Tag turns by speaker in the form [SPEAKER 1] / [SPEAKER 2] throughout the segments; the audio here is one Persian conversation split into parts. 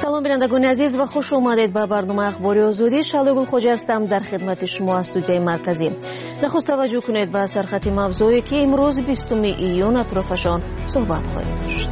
[SPEAKER 1] салом бинандагони азиз ва хуш омадед ба барномаи ахбори озодӣ. Шалогул хоҷа ҳастам дар хидмати шумо аз студияи марказӣ. нахуст таваҷҷӯҳ кунед ба сархати мавзӯе ки имрӯз 20 июн атрофашон суҳбат хоҳем дошт.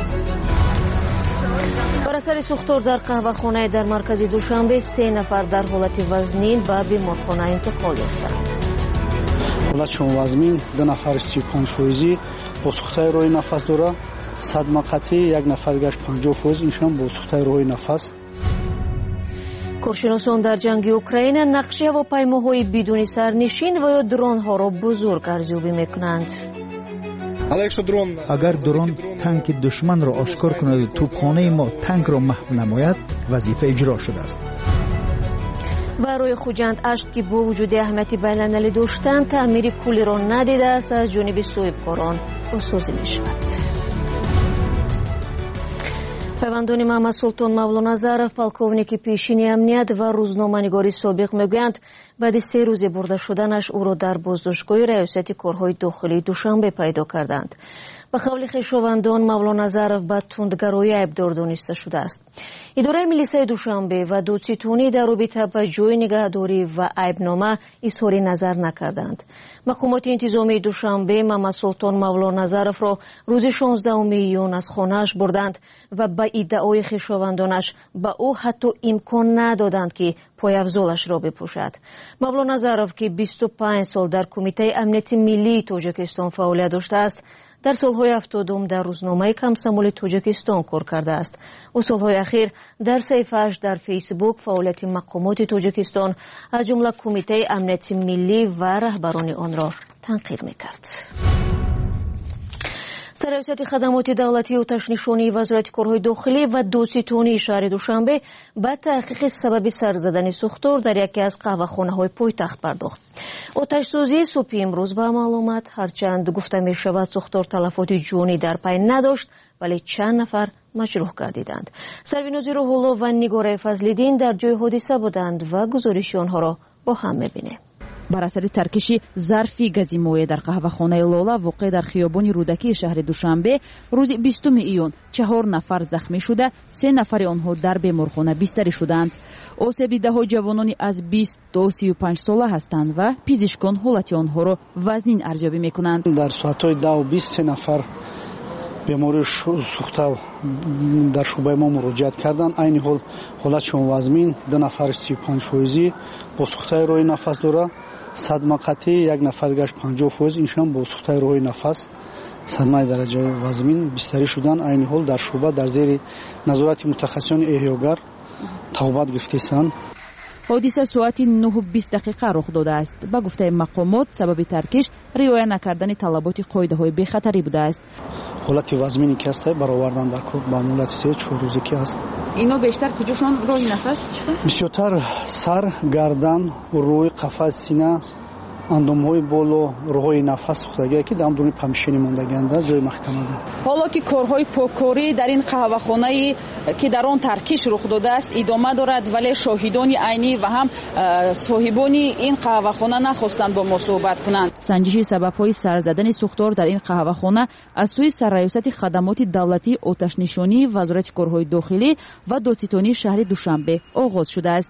[SPEAKER 1] бар асари сӯхтор дар қаҳвахонаи дар маркази Душанбе 3 нафар дар ҳолати вазнин ба беморхона интиқол ёфтанд.
[SPEAKER 2] ҳолатшон вазнин 2 нафари 35% бо сӯхтаи роҳи нафас дора, садма қатъӣ 1 нафар гашт 50% иншон бо сӯхтаи роҳи нафас.
[SPEAKER 1] коршиносон дар ҷанги Украина нақши ҳавопаймоҳои бидуни сарнишин ва ё дронҳоро бузург арзёбӣ мекунанд.
[SPEAKER 3] агар дрон танки душманро ошкор кунаду тӯбхонаи мо танкро маҳв намояд, вазифа иҷро шудааст.
[SPEAKER 1] ва рӯи хуҷанд ашт ки бо вуҷуди аҳамияти байналмилалӣ доштан таъмири кӯлиро надидааст аз ҷониби соҳибкорон босозӣ мешавад. пайвандони Маҳмад Султон Мавлоназаров, полковники пешини амният ва рӯзноманигори собиқ мегӯянд, баъди 3 рӯзи бурда шуданаш ӯро дар боздоштгоҳи раёсати корҳои дохилии Душанбе пайдо карданд. ба қавли хешовандон Мавлоназаров ба тундгароӣ айбдор дониста шудааст. идораи милисияи Душанбе ва додситонӣ дар робита ба ҷои нигаҳдорӣ ва айбнома изҳори назар накарданд. мақомоти интизомии Душанбе Маҳмад Султон Мавлоназаровро рӯзи 16 июн аз хонааш бурданд ва ба иддаои хешовандонаш ба ӯ ҳатто имкон надоданд ки появзолашро бипӯшад. Мавлоназаров ки 25 сол дар Кумитаи амнияти миллии Тоҷикистон фаъолият доштааст, дар солҳои 70 дар рӯзномаи Комсомоли Тоҷикистон кор кардааст. ӯ солҳои ахир дар саҳифааш дар Фейсбук фаъолияти мақомоти Тоҷикистон аз ҷумла Кумитаи амнияти миллӣ ва раҳбарони онро танқид мекард. сарраёсати хадамоти давлатии оташнишонии вазорати корҳои дохилӣ ва додситонии шаҳри Душанбе ба таҳқиқи сабаби сарзадани сӯхтор дар яке аз қаҳвахонаҳои пойтахт пардохт. оташсӯзии субҳи имрӯз ба амал омад. ҳарчанд гуфта мешавад сӯхтор талафоти ҷонӣ дар пай надошт, вале чанд нафар маҷрӯҳ гардиданд. сарвинози Рӯҳулло ва Нигораи Фазлиддин дар ҷои ҳодиса буданд ва гузориши онҳоро бо ҳам мебинем.
[SPEAKER 4] бар асари таркиши зарфи гази моеъ дар қаҳвахонаи Лола воқеъ дар хиёбони Рӯдакии шаҳри Душанбе рӯзи 20 июн 4 нафар захмӣ шуда, 3 нафари онҳо дар беморхона бистарӣ шуданд. осеб дидаҳо ҷавонони аз 20 то 35 сола ҳастанд ва пизишкон ҳолати онҳоро вазнин арзёбӣ мекунанд.
[SPEAKER 2] дар соатҳои 10:20 3 нафар бемории сӯхта дар шӯъбаи мо муроҷиат карданд. айни ҳол ҳолатшон вазнин 2 нафари 35% бо сӯхтаи роҳи нафас дора, садма қатъӣ 1 нафар гашт 50% иншон бо сӯхтаи роҳи нафас садмаи дараҷаи вазнин бистарӣ шуданд. айни ҳол дар шӯъба дар зери назорати мутахассисони эҳёгар тавбат гирифтаанд.
[SPEAKER 4] ҳодиса соати 9:20 рух додааст. ба гуфтаи мақомот сабаби таркиш риоя накардани талаботи қоидаҳои бехатарӣ будааст.
[SPEAKER 2] ҳолати вазнини ки ҳаст баровардан дар кор ба муддати 3-4 рӯзагӣ ҳаст.
[SPEAKER 4] ино бештар куҷошон роҳи нафас
[SPEAKER 2] бисёртар сар, гардан, рӯй, қафас, сина, андомҳои боло, роҳҳои нафас сӯхтагие ки дар дуни помещение мондагианд дар ҷои маҳкамада.
[SPEAKER 4] ҳоло ки корҳои поккорӣ дар ин қаҳвахонаи ки дар он таркиш рух додааст идома дорад, вале шоҳидони айнӣ ва ҳам соҳибони ин қаҳвахона нахостанд бо мо суҳбат кунанд. санҷиши сабабҳои сарзадани сӯхтор дар ин қаҳвахона аз сӯи сарраёсати хадамоти давлатии оташнишонии вазорати корҳои дохилӣ ва додситонии шаҳри Душанбе оғоз шудааст.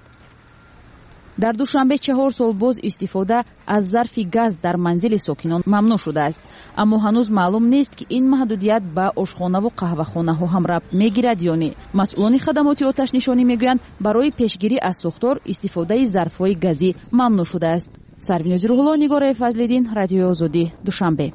[SPEAKER 4] дар Душанбе 4 сол боз истифода аз зарфи газ дар манзили сокинон мамнӯъ шудааст. аммо ҳанӯз маълум нест ки ин маҳдудият ба ошхонаву қаҳвахонаҳо ҳам рабт мегирад ё не. масъулони хадамоти оташнишонӣ мегӯянд барои пешгирӣ аз сӯхтор истифодаи зарфҳои газӣ мамнӯъ шудааст. сарвинози Рӯҳулло, Нигораи Фазлиддин, Радиои Озодӣ, Душанбе.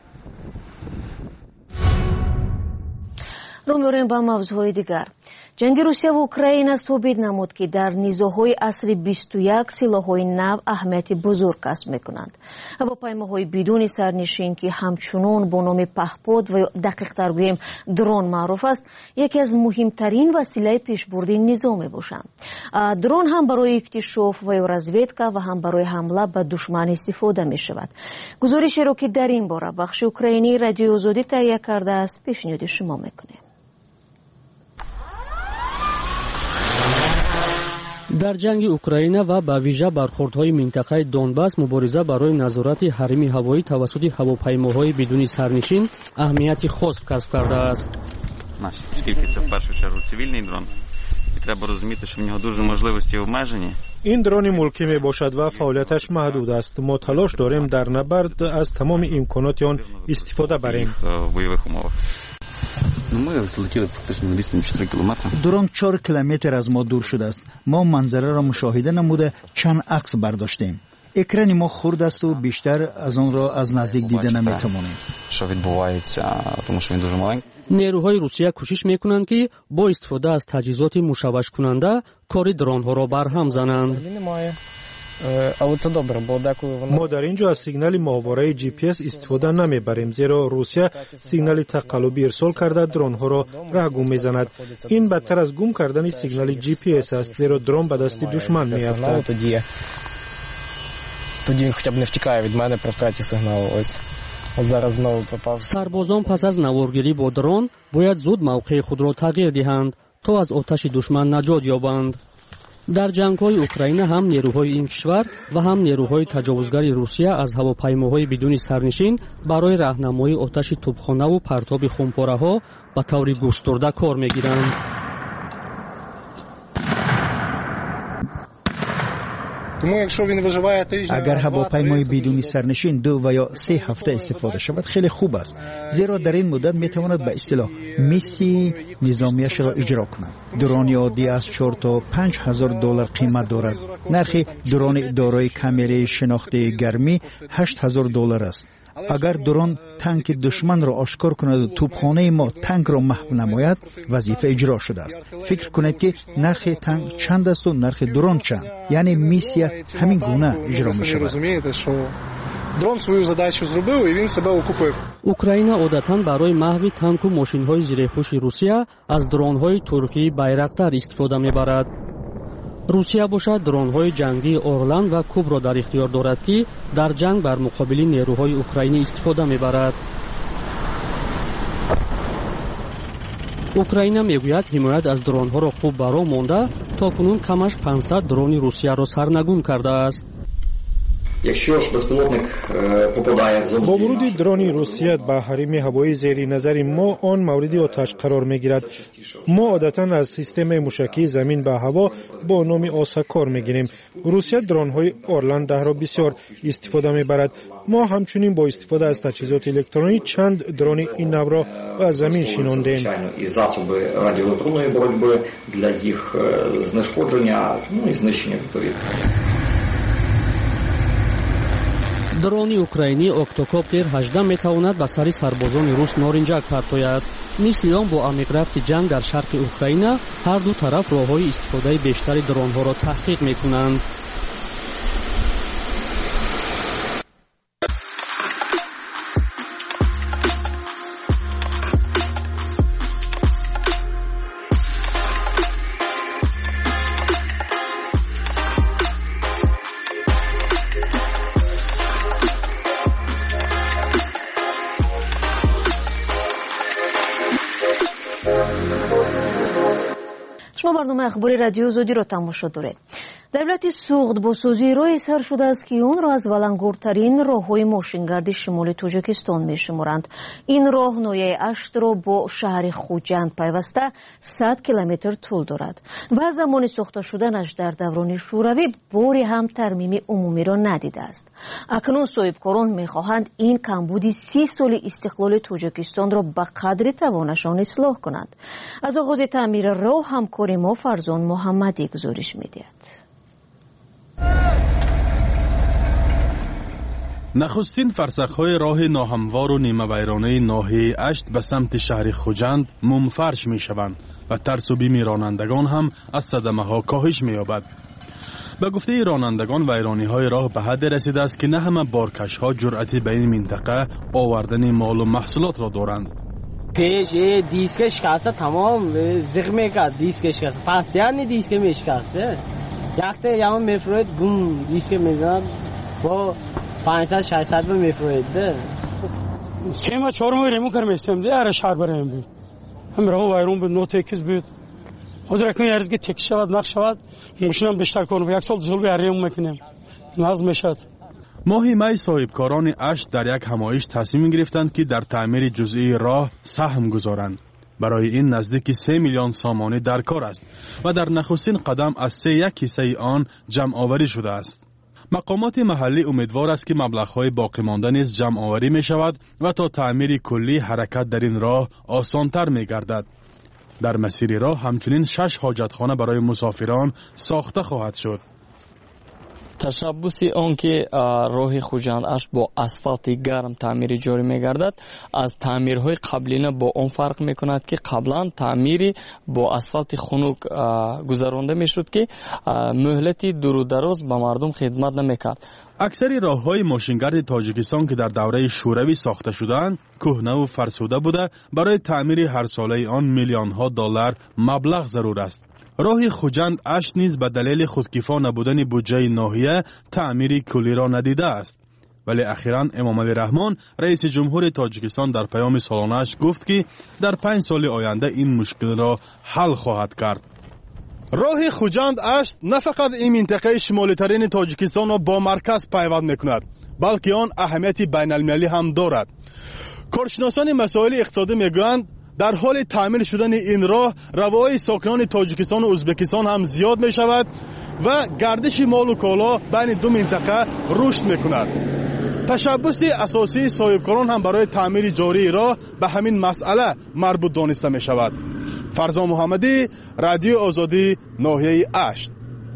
[SPEAKER 1] рӯ меорем ба мавзӯъҳои дигар. ҷанги Русия ва Украина собит намуд ки дар низоъҳои асри 21 силоҳҳои нав аҳамияти бузург касб мекунанд. ҳавопаймоҳои бидуни сарнишин ки ҳамчунон бо номи паҳпод ва дақиқтар гӯем дрон маъруф аст, яке аз муҳимтарин василаи пешбурди низоъ мебошанд. дрон ҳам барои иктишоф ва ё разведка ва ҳам барои ҳамла ба душман истифода мешавад. гузоришеро ки дар ин бора бахши украинии Радиои Озодӣ таҳия кардааст, пешниҳоди шумо мекунем.
[SPEAKER 5] дар ҷанги Украина ва ба вижа бархӯрдҳои минтақаи Донбас мубориза барои назорати ҳарими ҳавоӣ тавассути ҳавопаймоҳои бидуни сарнишин аҳамияти хос касб кардааст.
[SPEAKER 6] Скільки це в першу чергу цивільний дрон, треба розуміти, що в нього дуже можливості обмежені.
[SPEAKER 7] این درون ملکی می باشد و فعالیتش محدود است. ما تلاش داریم در نبرد از تمام امکانات آن استفاده بریم.
[SPEAKER 6] В бойових умовах.
[SPEAKER 8] Ми злетіли фактично на відстані 4 кілометри.
[SPEAKER 3] درون 4 کیلومتر از ما دور شده است. ما منظره را مشاهده نموده چند عکس برداشتیم. اکران ما خرد است و بیشتر از آن را از نزدیک دیده نمیتوانیم.
[SPEAKER 8] Що відбувається, тому що він дуже маленький.
[SPEAKER 5] نیروهای روسیه کوشش میکنند که با استفاده از تجهیزات مشوش کننده کار درونها را برهم زنند.
[SPEAKER 7] ما در اینجا از سیگنال ماهواره جی پی اس استفاده نمیبریم، زیرا روسیه سیگنال تقلبی ارسال کرده درون ها را رهگم میزند. این بدتر از گم کردن سیگنال جی پی اس است، زیرا درون به دست دشمن میافتد.
[SPEAKER 9] Тоді хоча б не втікає від мене при втраті сигналу. Ось зараз знову попав.
[SPEAKER 5] سربازان پس از نوارگیری با درون باید زود موقع خود را تغییر دهند تا از آتش دشمن نجات یابند. در جنگ‌های اوکراین هم نیروهای این کشور و هم نیروهای تجاوزگر روسیه از هواپیماهای بدون سرنشین برای راهنمایی آتش توپخانه و پرتاب خمپاره‌ها به طور گسترده کار می‌گیرند.
[SPEAKER 3] اگر هواپیمای بدون سرنشین 2 و یا 3 هفته استفاده شود خیلی خوب است، زیرا در این مدت میتواند به اصطلاح میسی نظامیش را اجرا کند. درون عادی از 4 تا 5000 دلار قیمت دارد. نرخ درون دارای کامره شناخت گرمی 8000 دلار است. اگر درون تانک دشمن را آشکار کند و توپخانه ما تانک را محو نماید، وظیفه اجرا شده است. فکر کنید که نرخ تانک چند است و نرخ درون چند، یعنی میسیا همین گونه اجرا می شود.
[SPEAKER 2] дрон свою задачу зробив і він себе окупив.
[SPEAKER 5] Україна عادتاً برای محو تانک و ماشین‌های زیرپوش روسیه از درون‌های ترکی بایرактار استفاده می‌برد. روسیه باشد درون‌های جنگی اورلان و کوب را در اختیار دارد که در جنگ بر مقابل نیروهای اوکراینی استفاده می‌برد. اوکراین میگوید حمایت از درون‌ها را خوب برا مانده تا کنون کمش 500 درون روسیه را سرنگون کرده است.
[SPEAKER 7] با ورود درون روسیه به حریم هوایی زیر نظر ما آن مورد آتش قرار میگیرد. ما عادتا از سیستم موشکی زمین به هوا با نام آسا کار میگیریم. روسیه درون های اورلند را بسیار استفاده میبرد. ما همچنین با استفاده از تجهیزات الکترونیکی چند درون این نوع را به زمین شناندیم.
[SPEAKER 5] دروни اوکراینی октокоптер 18 метавонад ба сари сарбозони рус норинҷак партояд. мисли он бо амиқрафти ҷанг дар шарқи Украина ҳар ду тараф роҳҳои истифодаи бештари дронҳоро таҳқиқ мекунанд.
[SPEAKER 1] شما برنامه اخباری رادیو زودی را تماشا دارید. دولت سوغد با سازی راهی سر شده است که اون را از ولنگورترین راههای ماشینگردی شمال تاجیکستان می‌شمارند. این راه نوعی اشت را با شهر خوجند پیوسته 100 کیلومتر طول دارد و زمان ساخته شدنش در دوران شوروی باری هم ترمیم عمومی را ندیده است. اکنون صاحبکاران می‌خواهند این کمبود 30 سال استقلال تاجیکستان را به قدر توانشان اصلاح کنند. از آغاز تعمیر راه همکار ما فرزان محمدی گزارش می‌دهد.
[SPEAKER 10] نخستین فرسخ‌های راه ناهموار و نیمه ویرانه ناحیه اشت به سمت شهر خوجند منفرش می‌شوند و ترس و بیم رانندگان هم از صدمه‌ها کاهش می‌یابد. به گفته رانندگان ویرانی‌های راه به حد رسیده است که نه همه بارکش‌ها جرأتی به این منطقه آوردن مال و محصولات را دارند.
[SPEAKER 9] پیش دیسک شکسته تمام زخم می‌کرد، دیسک شکسته پس یعنی دیسک میشکسته یکته یام میفروید گم دیسک میزد با 500-600 میفروید
[SPEAKER 11] سه ما 4 ماه ریمو کردم استم شهر برام بود هم راه وایرون بود نو تکس بود حاضر کنم یارز که تکس شود نقش شود ماشینم بیشتر کنم یک سال جلوی ریمو میکنم لازم میشد.
[SPEAKER 10] ماهی می صاحبکاران اشت در یک همایش تصمیم گرفتند که در تعمیر جزئی راه سهم گذارند. برای این نزدیک 3 میلیون سامانه در کار است و در نخستین قدم از 3.1 حصه آن جمع آوری شده است. مقامات محلی امیدوار است که مبلغ‌های باقی مانده نیز جمع آوری می شود و تا تعمیر کلی حرکت در این راه آسان‌تر می گردد. در مسیر راه همچنین 6 حاجتخانه برای مسافران ساخته خواهد شد.
[SPEAKER 12] تشبث آن که راه خوجند اشت با اسفالت گرم تعمیر جاری می‌گردد از تعمیرهای قبلینا با آن فرق می‌کند که قبلا تعمیری با اسفالت خنک گذرانده می‌شد که مهلتی دور و دراز به مردم خدمت نمی‌کرد.
[SPEAKER 10] اکثر راه‌های ماشینگرد تاجیکستان که در دوره شوروی ساخته شدند کهنه و فرسوده بوده، برای تعمیر هر ساله آن میلیون‌ها دلار مبلغ ضرور است. راه خوجند اشت نیز به دلیل خودکفا نبودن بودجه ناحیه تعمیر کلی را ندیده است. ولی اخیراً امام علی رحمان رئیس جمهور تاجیکستان در پیام سالانه‌اش گفت که در 5 سال آینده این مشکل را حل خواهد کرد. راه خوجند اشت نه فقط این منطقه شمالی ترین تاجیکستان را با مرکز پیوند میکند، بلکه آن اهمیت بین المللی هم دارد. کارشناسان مسائل اقتصادی میگویند در حال تعمیر شدن این راه روای ساکنان تاجیکستان و ازبکستان هم زیاد می شود و گردش مال و کالا بین دو منطقه رشد می کند. تشبث اساسی صاحبکاران هم برای تعمیر جاری راه به همین مسئله مربوط دانسته می شود. فرزان محمدی، رادیو آزادی، ناحیه اشت.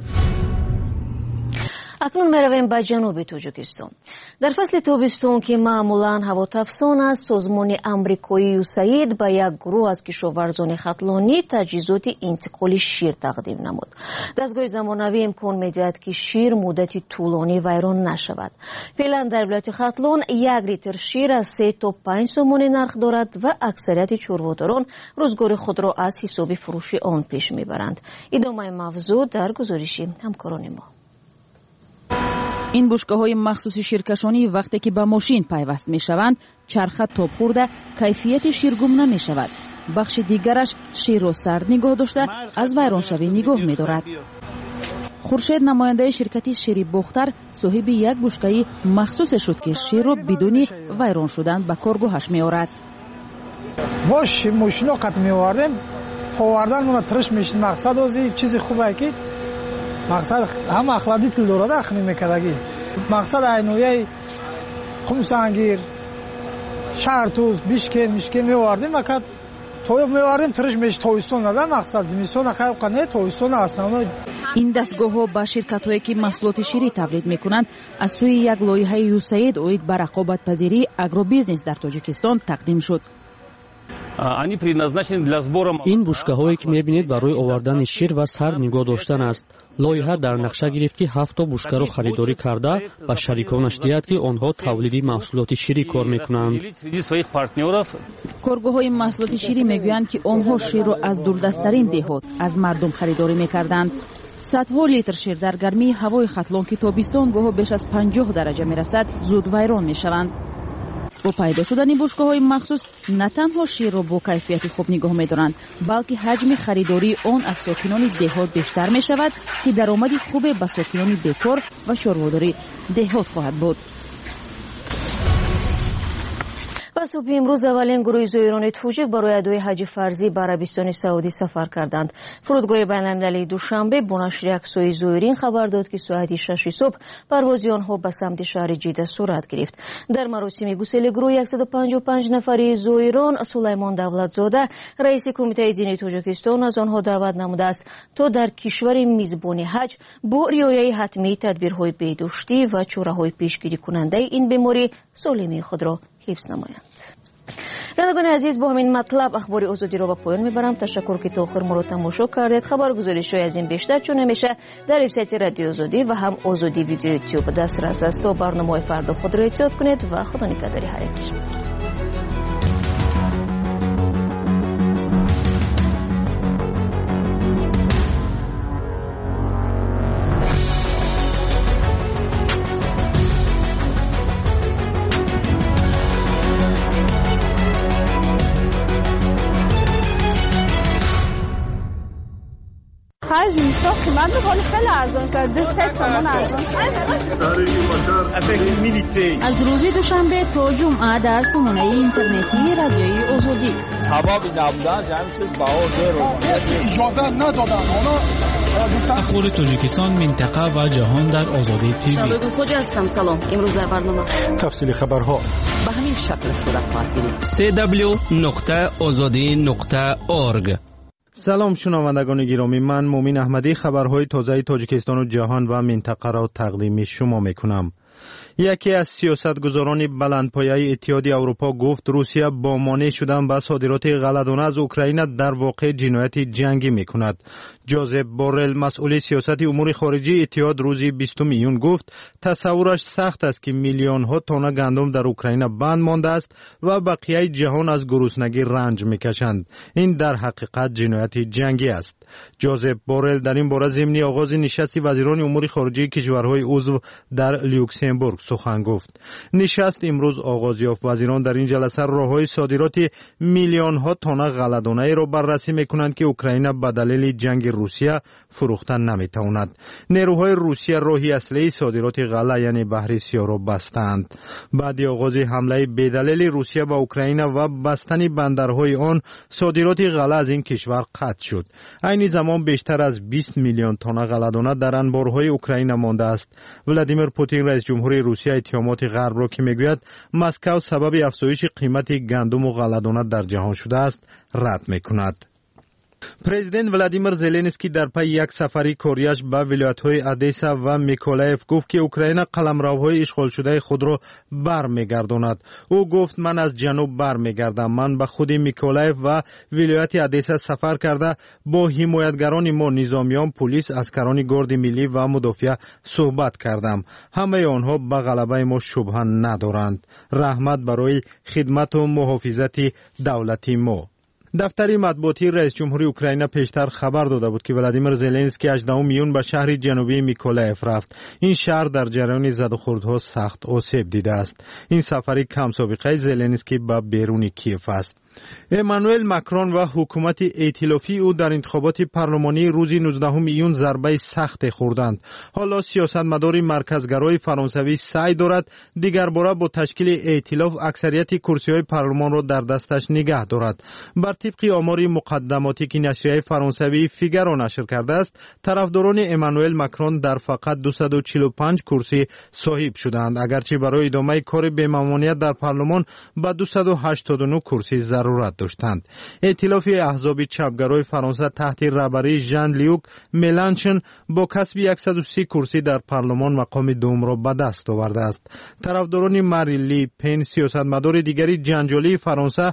[SPEAKER 1] اکنون میرویم به جنوب تاجیکستان. در فصل تابستون که معمولاً هواتفسان است، سازمان آمریکایی یوساید به یک گروه از کشاورزان ختلانی تجهیزات انتقال شیر تقدیم نمود. دستگاه زمانوی امکان می‌دهد که شیر مدتی طولانی ویران نشود. فعلا در ولایت ختلان 1 لیتر شیر از 3 تا 5 سوم نرخ دارد و اکثریت چرواداران روزگار خود را از حساب فروش آن پیش میبرند. ادامه موضوع در گزارش همکاران ما.
[SPEAKER 4] این بشکه‌های مخصوص شیرکشانی وقتی که به ماشین پیوست می‌شوند، چرخ تاب خورده کیفیت شیر گم نمی‌شود. بخش دیگرش شیر را سرد نگاه داشته از ویرانشوی نگاه می‌دارد. خورشید نماینده شرکتی شیری بختر صاحب یک بشکه مخصوص شد که شیر را بدون ویران شدن به کارگاهش می‌آورد.
[SPEAKER 13] باش ماشین قط می‌آوردیم تا آوردن اون ترش میشن. مقصد از این چیز خوبه که مقصد هم اخلاقی تل دارد اخنی میکردگی. مقصد اینویه خمسانگیر شرطوز بیشکن میواردیم وقت تویب میواردیم ترش میش تویستون نده. مقصد زمستون خیلی قنه تویستون основной.
[SPEAKER 4] این دستگاه ها با شرکت هایی که محصولات شیری تولید میکنند از سوی یک لایحه یوساید اوید بر رقابت پذیری اگرو بیزنس در تاجیکستان تقدیم شد.
[SPEAKER 5] این بشکه‌هایی که می‌بینید برای آوردن شیر و سرد نگاه داشتن است. لایحه در نقشه گرفت که 7 تا بشکه را خریداری کرده و شریکانش دهد که آنها تولیدی محصولات شیری کار می‌کنند.
[SPEAKER 4] کارگاه‌های محصولات شیری می‌گویند که آنها شیر را از دوردست‌ترین دهات از مردم خریداری می‌کردند. صدها لیتر شیر در گرمی هوای ختلان که تابستان گاه بیش از 50 درجه می‌رسد زود ویران می‌شوند. با پیدا شدن بشکه‌های مخصوص نه تنها شیر را با کیفیت خوب نگاه می‌دارند، بلکه حجم خریداری آن از ساکنان دهات بیشتر می‌شود که درآمدی خوب به ساکنان بیکار و چرواداری دهات خواهد بود.
[SPEAKER 1] و صبح امروز اولین گروه زائران تاجیک برای ادای حج فرضی به عربستان سعودی سفر کردند. فرودگاه بین‌المللی دوشنبه با نشر عکس‌های زائرین خبر داد که ساعت 6 صبح پروازی آنها به سمت شهر جده صورت گرفت. در مراسم گسیل گروه 155 نفری زائران سلیمان دولتزاده رئیس کمیته دینی تاجیکستان از آنها دعوت نموده است تا در کشور میزبان حج با رعایت حتمی تدبیرهای بهداشتی و چاره‌های پیشگیری کننده این بیماری سالمی خود را حفظ نمایند. رادگان عزیز، با همین مطلب اخبار آزادی را به پایان میبرم. تشکر که تا آخر ما را تماشا کردید. خبرگزاری‌های از این بیشتر چون همیشه در وبسایت رادیو آزادی و هم آزادی ویدیو یوتیوب دسترس است. تا برنامه فردا خود را احتیاط کنید و خدا نگهدار هر یک.
[SPEAKER 14] من رو خیلی ارزان کرد. 3 تومن ارزان
[SPEAKER 4] از روز دوشنبه تا جمعه در سامانه اینترنتی رادیوی آزادی
[SPEAKER 15] سبب نبودن جمعی با
[SPEAKER 16] اجازه ندادن.
[SPEAKER 17] اخبار تاجیکستان، منطقه و جهان در آزادی تیوی.
[SPEAKER 18] شبگون خوجا هستم. سلام. امروز در برنامه
[SPEAKER 7] تفصیل خبرها
[SPEAKER 18] به همین شکل صورت خواهد گرفت.
[SPEAKER 17] www.azadi.org.
[SPEAKER 19] سلام شنوندگان گرامی، من مومین احمدی خبرهای تازه تاجیکستان و جهان و منطقه را تقدیم شما میکنم. یکی از سیاستگزاران بلندپایه اتحادیه اروپا گفت روسیه با مانع شدن به صادرات غله‌دانه از اوکراین در واقع جنایت جنگی میکند. جوزپ بورل مسئول سیاست امور خارجی اتحاد روز 20 میون گفت تصورش سخت است که میلیون ها تن گندم در اوکراین بند مانده است و بقیه جهان از گرسنگی رنج میکشند. این در حقیقت جنایت جنگی است. جوزپ بورل در این باره ضمن آغاز نشست وزیران امور خارجه کشورهای عضو در لوکزامبورگ سخن گفت. نشست امروز آغاز یافت. وزیران در این جلسه راههای صادرات میلیون ها تن غله‌دانه را بررسی میکنند که اوکراین به دلیل جنگ روسیه فروختن نمیتواند. نیروهای روسیه راهی اصلی صادرات غله یعنی بحر سیاه را بستند. بعد آغاز حمله بدلیل روسیه به اوکراین و بستن بندرهای آن، صادرات غله از این کشور قطع شد. این زمان بیشتر از 20 میلیون تن غله‌دانه در انبارهای اوکراین مانده است. ولادیمیر پوتین رئیس جمهوری روسیه اتهامات غرب را که میگوید مسکو سبب افزایش قیمت گندم و غله‌دانه در جهان شده است رد میکند. پرزیدنت ولادیمیر زلنسکی در پی یک سفری کاریش به ولایت‌های ادیسا و میکولایف گفت که اوکراین قلمروهای اشغال شده خود را برمیگرداند. او گفت من از جنوب برمیگردم. من به خود میکولایف و ولایت ادیسا سفر کرده با حمایتگران ما، نظامیان، پلیس، اسکران گارد ملی و مدافع صحبت کردم. همه آنها به غلبه ما شبهه ندارند. رحمت برای خدمت و محافظت دولتی ما. دفتر مطبوعاتی رئیس جمهوری اوکراین پیشتر خبر داده بود که ولادیمیر زلنسکی 18 میون به شهر جنوبی میکولایف رفت. این شهر در جریان زدوخوردها سخت آسیب دیده است. این سفری کم سابقه زلنسکی به بیرون کیف است. امانوئل ماکرون و حکومت ائتلافی او در انتخابات پارلمانی روز 19 میون ضربه سخت خوردند. حالا سیاستمدار مرکزگرای فرانسوی سعی دارد دیگر باره با تشکیل ائتلاف اکثریت کرسی‌های پارلمان را در دستش نگه دارد. بر طبق آمار مقدماتی که نشریه فرانسوی فیگارو نشر کرده است، طرفداران امانوئل ماکرون در فقط 245 کرسی صاحب شدند، اگرچه برای ادامه کار بی‌ممانعیت در پارلمان به 289 کرسی ضرورت داشتند. ائتلاف احزاب چپگرای فرانسه تحت رهبری ژان لیوک ملانچن با کسب 130 کرسی در پارلمان مقام دوم را به دست آورده است. طرفداران ماری لی پن سیاستمدار دیگری جنجالی فرانسه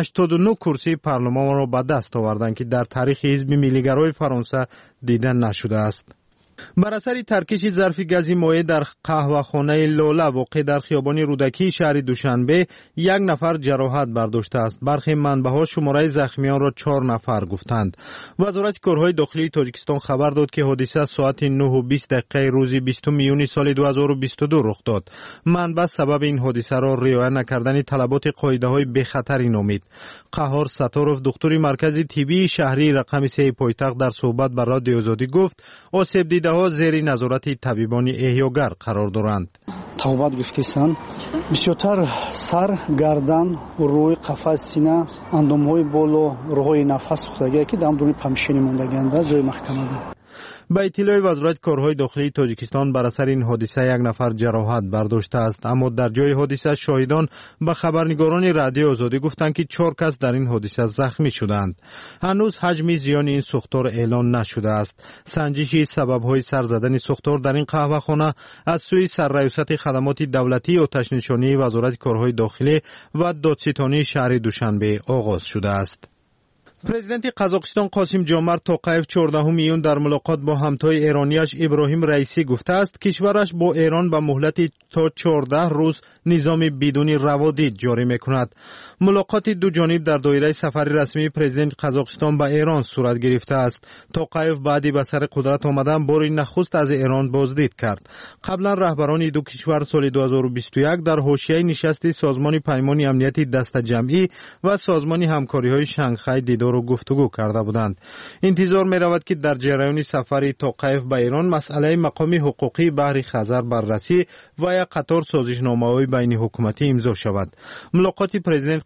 [SPEAKER 19] 89 کرسی پارلمان را به دست آوردند که در تاریخ حزب ملیگرای فرانسه دیده نشده است. بر اثر ترکش ظرف گازی مایع در قهوه‌خانه لاله واقع در خیابان رودکی شهر دوشنبه 1 نفر جراحت برداشته است. برخی منبع‌ها شماره زخمیان را 4 نفر گفتند. وزارت کارهای داخلی تاجیکستان خبر داد که حادثه ساعت 9:20 روز 20 میون سال 2022 رخ داد. منبع سبب این حادثه را رعایت نکردن طلبات قاعده‌های بخطری نامید. قهار ستارов دکتر مرکز طبی شهری رقم 3 پایتخت در صحبت با رادیو آزادی گفت آسیب دیده ها زیر نظارت طبیبان احیاگر قرار دارند.
[SPEAKER 2] توبت گفتیسان بسیارتر سر، گردن، روی، قفس، سینه، اندامهای بالو، روی نفس سوختگی که در درون پمشینی موندگند جای محکمه ده.
[SPEAKER 19] به اطلاع وزارت کارهای داخلی تاجیکستان بر اثر این حادثه 1 نفر جراحت برداشته است، اما در جای حادثه شاهدان به خبرنگاران رادیو آزادی گفتند که 4 کس در این حادثه زخمی شدند. هنوز حجم زیان این سوختار اعلان نشده است. سنجش سبب‌های سر زدن سوختار در این قهوه‌خانه از سوی سرریاست خدمات دولتی آتش نشانی وزارت کارهای داخلی و دادستانی شهر دوشنبه آغاز شده است. پرزیدنت قزاقستان قاسم جومرت توقیف 14 میون در ملاقات با همتای ایرانیش ابراهیم رئیسی گفته است کشورش با ایران به مهلت تا 14 روز نظام بدون روادید جاری میکند. ملاقات دو جانب در دایره سفر رسمی پرزیدنت قزاقستان به ایران صورت گرفته است. توقیف بعدی به سر قدرت آمدن بار نخست از ایران بازدید کرد. قبلا رهبران دو کشور سال 2021 در حاشیه نشست سازمان پیمان امنیت دست جمعی و سازمان همکاری‌های شانگهای دیدار و گفتگو کرده بودند. انتظار می رود که در جریان سفر توقیف به ایران مسئله مقام حقوقی بحر خزر بررسی و یک قطار سازشنامه‌های بین حکومتی امضا شود. ملاقات پرزیدنت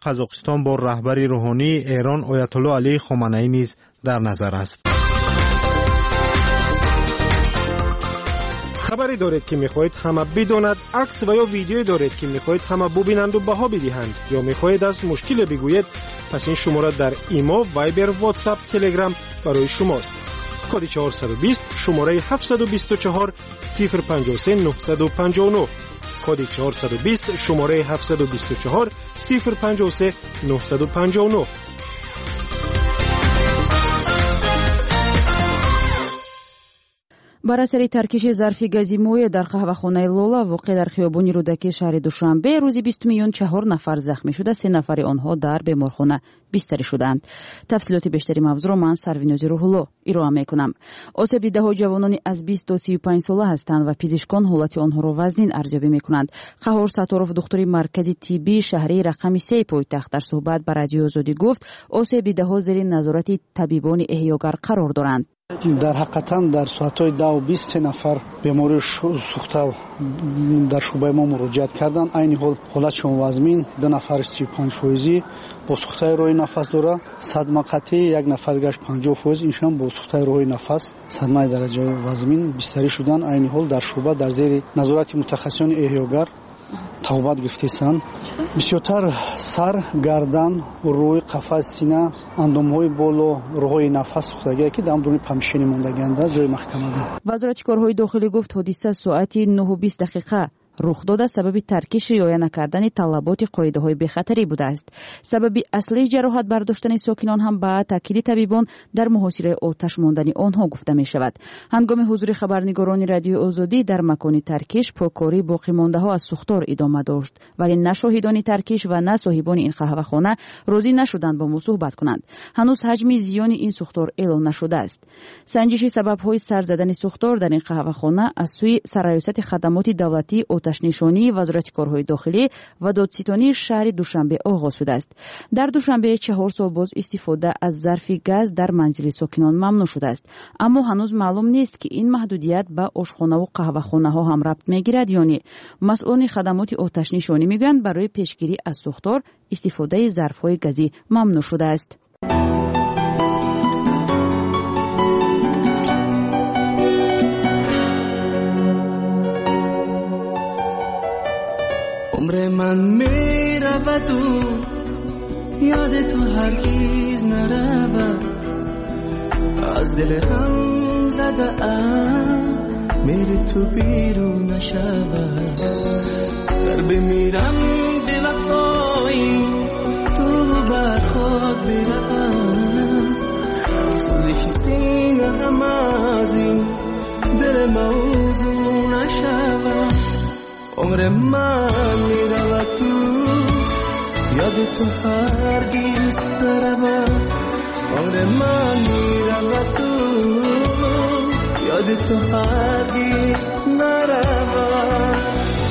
[SPEAKER 19] قزاقستان با رهبری روحانی ایران آیت الله علی خامنه‌ای نیز در نظر است.
[SPEAKER 7] خبری دارید که میخواهید همه بداند، عکس و یا ویدیویی دارید که میخواهید همه ببینند و بها بدهند، یا میخواهید از مشکل بگویید، پس این شماره در ایما، وایبر، واتساپ، تلگرام برای شماست. کد 420 شماره 724 053 959. کد 420 شماره 724 053 959.
[SPEAKER 20] بر اثر ترکش ظرف گازی موی در قهوه‌خانه لولا واقع در خیابان رودکی شهر دوشنبه روز 20 میلیون 4 نفر زخمی شده، 3 نفر آنها در بیمارخانه بستری شدند. تفصیلات بیشتری موضوع را من سروینوز روح‌الله ارائه می‌کنم. آسیب دیده جوانانی از 20 تا 35 ساله هستند و پزشکان حالت آنها را وزنین ارزیابی می‌کنند. قهار ستارов دکتری مرکزی طبی شهری رقم 3 پایتخت در صحبت با رادیو آزادی گفت آسیب دیده زیر نظارت طبیبان احیاگر قرار دارند.
[SPEAKER 2] در حقیقتا در ساعت‌های 10 و 20 نفر بیماری سوخته در شعبه ما مراجعت کردند. عین حالتشون وزمین، 2 نفر 35% با سوخته روی نفس داره، صدمه قطعی، 1 نفر گشت 50% اینشون با سوخته روی نفس صدمه درجه وزمین بستری شدن. عین حال در شعبه در زیر نظارت متخصصان احیاگر توبت گرفتند. بسیارتر سر، گردن، روی، قفس، سینه، اندام‌های بالا، راه‌های نفس سوختگی که در درون پمشینی موندگند جای محکمه.
[SPEAKER 20] وزارت کارهای داخلی گفت حادثه ساعت 9:20 رخ داده سبب ترکش رعایت نکردن طلبات قاعده‌های بخطری بوده است. سبب اصلی جراحت برداشتن ساکنان هم به تاکید طبیبان در محاصره آتش ماندن آنها گفته می شود. هنگام حضور خبرنگاران رادیو آزادی در مکان ترکش، پاکاری باقی مانده ها از سوختار ادامه داشت، ولی نه شاهدان ترکش و نه صاحبان این قهوه‌خانه راضی نشدند با ما صحبت کنند. هنوز حجم زیان این سوختار اعلام نشده است. سنجش سبب‌های سر زدن سوختار در این قهوه‌خانه از سوی سرریاست خدمات دولتی، آتش نشانی، وزارت کارهای داخلی و دادستانی شهر دوشنبه آغاز شده است. در دوشنبه 4 سال باز استفاده از ظرف گاز در منزل ساکنان ممنوع شده است، اما هنوز معلوم نیست که این محدودیت به آشخانه و قهوه‌خانه ها هم ربط میگیرد یا نه. مسئولان خدمات آتش نشانی میگویند برای پیشگیری از سوختار استفاده ظرف های گازی ممنوع شده است.
[SPEAKER 21] عمر من میرود و یاد تو هرگیز نرود، از دل غم زده ام میری تو بیرون نشود. در بمیرم دل وفایی تو بر خود بروم، سوزش سینه هم از این دل موضوع نشود. عمر من میرود تو یاد تو هرگیز نرود. عمر من میرود تو یاد تو هرگیز نرود.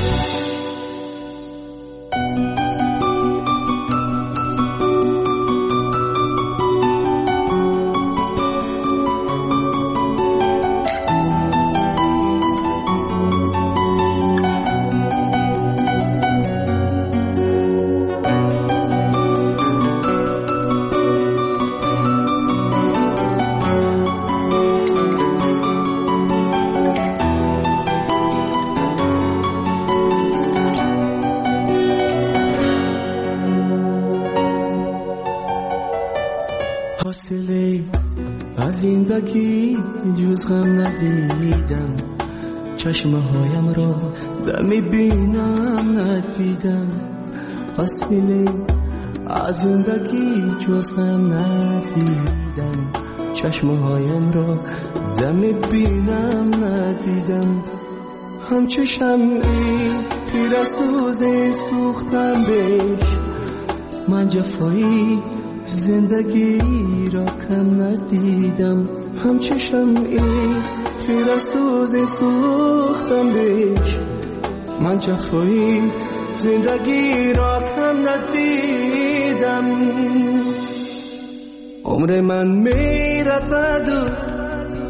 [SPEAKER 21] زندگی جز غم ندیدم، چشمه هایم را دمی بینم ندیدم. فاصله از زندگی جز غم ندیدم، چشمه هایم را دمی بینم ندیدم. همچو شمعی خیره سوز سوختم بهش، من جفایی زندگی را کم ندیدم. همچو شمعی خیره سوز سوختم بهش، من جفایی زندگی را کم ندیدم. عمر من میرود و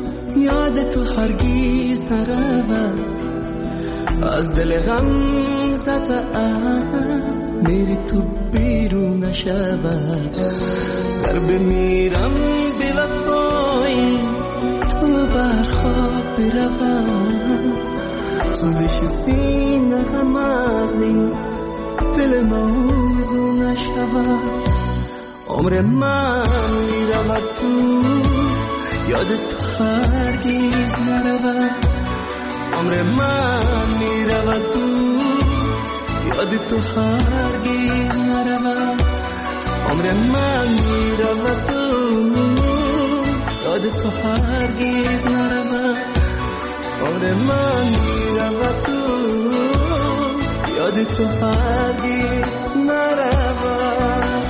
[SPEAKER 21] یاد تو هرگیز نرود، از دل غم زده ام میری تو بیرون نشود گر بمیرم بی وفایی تو برخواب بروم سوزش سینه غم از این دل موضوع نشود عمر من میرود تو یاد تو هرگیز نرود عمر من میرود تو یاد تو هرگیز نرود عمر من میرود تو یاد تو هرگیز نرود عمر من میرود تو یاد تو هرگیز نرود.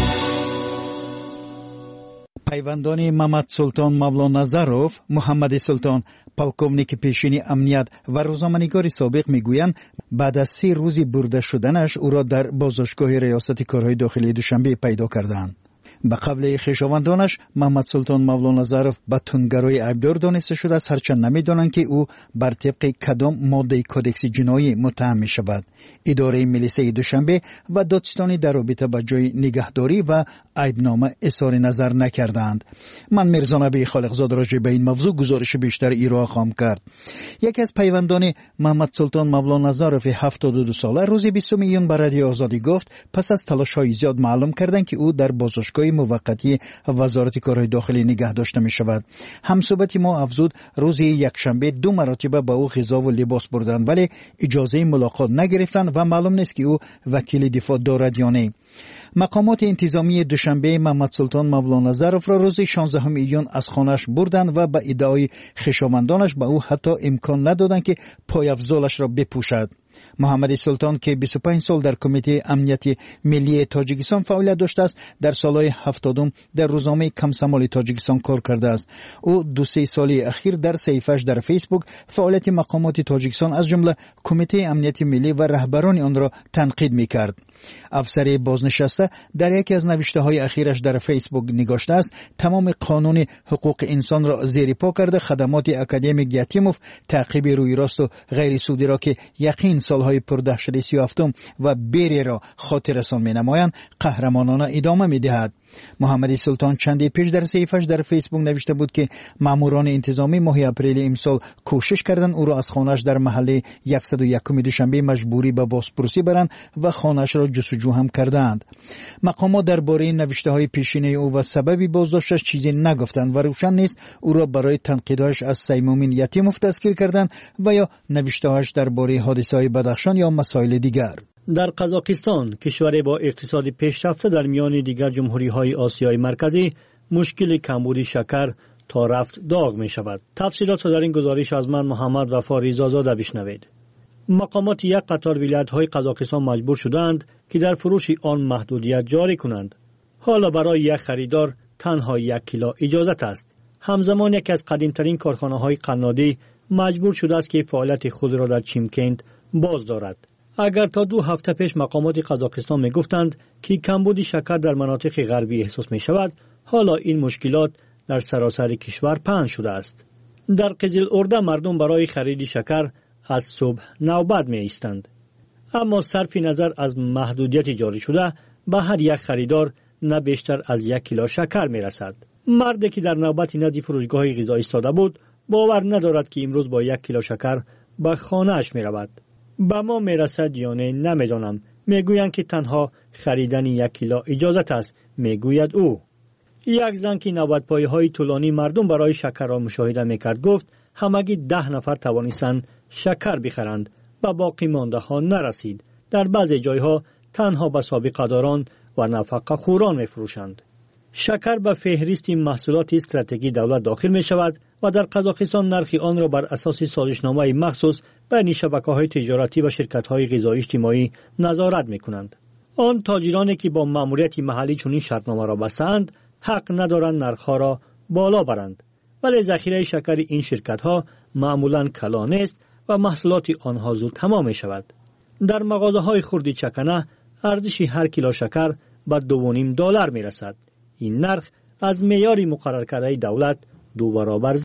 [SPEAKER 3] پیوندان محمد سلطان مولانظرов محمد سلطان پالکوونیک پیشین امنیت و روزنامه‌نگار سابق میگویند بعد از 3 روزی برده شدنش او را در بازداشتگاه ریاست کارهای داخلی دوشنبه پیدا کردند. به قبل خویشاوندانش محمد سلطان مولانظرов به تندگرایی عیبدار دانسته شده است، هرچند نمیدانند که او بر طبق کدام ماده کودکس جنایی متهم می شود. اداره میلیسه دوشنبه و دادستانی در رابطه با جای نگهداری و عیبنامه اظهار نظر نکردند. من میرزا نبی خالقزاد راجع به این موضوع گزارش بیشتر ارائه خواهم کرد. یکی از پیوندان محمد سلطان مولانظرov 72 ساله روز 20 میلیون بر رادیو آزادی گفت پس از تلاش‌های زیاد معلوم کردند که او در بازداشتگاه موقتی وزارت کارهای داخلی نگه داشته می شود. همصحبت ما افزود روز یکشنبه 2 مرتبه به او غذا و لباس بردند ولی اجازه ملاقات نگرفتند و معلوم نیست که او وکیل دفاع دارد یا نه. مقامات انتظامی دوشنبه محمد سلطان مولانظرov را روز 16 میلیون از خانه‌اش بردند و به ادعای خویشاوندانش به او حتی امکان ندادند که پایافزالش را بپوشد. محمد سلطان که 25 سال در کمیته امنیت ملی تاجیکستان فعالیت داشته است، در سالهای 70 در روزنامه کمسمال تاجیکستان کار کرده است. او 2-3 سال اخیر در صفحه‌اش در فیسبوک فعالیت مقامات تاجیکستان از جمله کمیته امنیت ملی و رهبران آن را تنقید می‌کرد. افسر بازنشسته در یکی از نوشته‌های اخیرش در فیسبوک نگاشته است تمام قانون حقوق انسان را زیر پا کرده، خدمات اکادمیک یتیموف، تعقیب روی راست و غیر سودی را که یقین سالهای پردهشت 37 و بری را خاطررسان می‌نمایند قهرمانانه ادامه می‌دهد. محمد سلطان چندی پیش در صفحه‌اش در فیسبوک نوشته بود که ماموران انتظامی ماه اپریل امسال کوشش کردند او را از خانه‌اش در محله 101 دوشنبه مجبوری به بازپرسی برند و خانه‌اش را جستجو هم کردند. مقامات درباره نوشته‌های پیشینه او و سبب بازداشتش چیزی نگفتند و روشن نیست او را برای تنقیدش از سیمومین یتیموف دستگیر کردند و یا نوشته‌هاش درباره حادثه‌های بدخشان یا مسائل دیگر.
[SPEAKER 6] در قزاقستان، کشوری با اقتصاد پیشرفته در میان دیگر جمهوری‌های آسیای مرکزی، مشکل کمبود شکر تا رفت داغ می شود. تفصیلات در این گزارش از من محمد وفا ریزازاده بشنوید. مقامات یک قطار ولایت‌های قزاقستان مجبور شدند که در فروش آن محدودیت جاری کنند. حالا برای یک خریدار تنها 1 کیلو اجازت است. همزمان یکی از قدیمترین کارخانه‌های قنادی مجبور شده است که فعالیت خود را در چیمکند باز دارد. اگر تا 2 هفته پیش مقامات قزاقستان می گفتند که کمبود شکر در مناطق غربی احساس می شود، حالا این مشکلات در سراسر کشور پهن شده است. در قزل ارده مردم برای خرید شکر از صبح نوبت می ایستند. اما صرف نظر از محدودیت جاری شده، به هر یک خریدار نه بیشتر از 1 کیلو شکر می رسد. مردی که در نوبت نزد فروشگاه غذا ایستاده بود، باور ندارد که امروز با 1 کیلو شکر به خانه‌اش می رود. به ما می رسد یا نه نمیدانم. می گویند که تنها خریدن 1 کیلو اجازت است، می گوید او. یک زن که نوبت‌پایی‌های طولانی مردم برای شکر را مشاهده می کرد گفت همگی 10 نفر توانستند شکر بخرند و باقی مانده ها نرسید. در بعضی جایها تنها به سابقه داران و نفقه خوران می فروشند. شکر به فهرست محصولات استراتژیک دولت داخل می شود و در قزاقستان نرخ آن را بر اساس سازشنامه مخصوص بین شبکه‌های تجارتی و شرکت‌های غذایی اجتماعی نظارت می کنند. آن تاجرانی که با ماموریت محلی چنین شرطنامه را بستند حق ندارند نرخ‌ها را بالا برند، ولی ذخیره شکر این شرکت‌ها معمولاً کلان است و محصولات آنها زود تمام می شود. در مغازه‌های خرد چکنه ارزش هر کیلو شکر به $2.5 می رسد. این نرخ از معیار مقرر کرده دولت 2 برابر